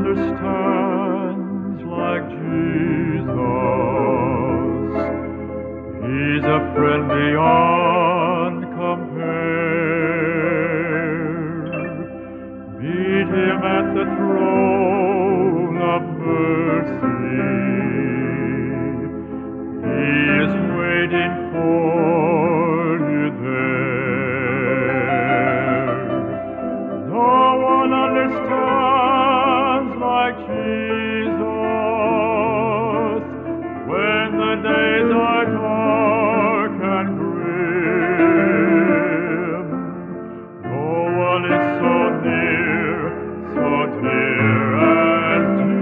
understands like Jesus. He's a friend beyond compare. Meet him at the throne of mercy. He is waiting for you there. No one understands like Jesus when the days are dark and grim. No one is so near, so dear as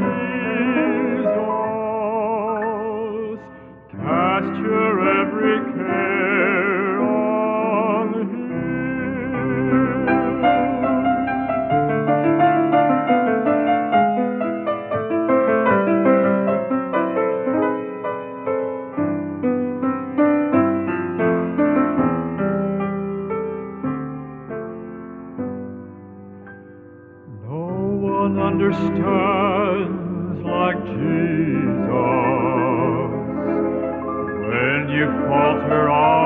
Jesus. Cast your every care on him. No one understands like Jesus when you falter on